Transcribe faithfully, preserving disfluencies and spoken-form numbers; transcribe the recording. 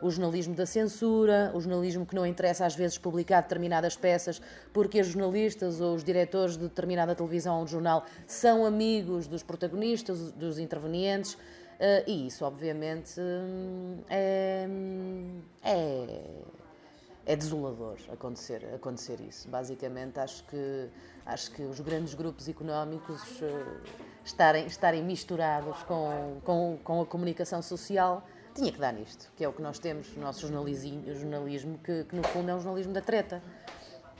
o jornalismo da censura, o jornalismo que não interessa às vezes publicar determinadas peças porque os jornalistas ou os diretores de determinada televisão ou de jornal são amigos dos protagonistas, dos intervenientes, uh, e isso obviamente hum, é, é, é desolador acontecer, acontecer isso. Basicamente acho que, acho que os grandes grupos económicos uh, estarem, estarem misturados com, com, com a comunicação social tinha que dar nisto, que é o que nós temos no nosso jornalismo, jornalismo que, que no fundo é um jornalismo da treta.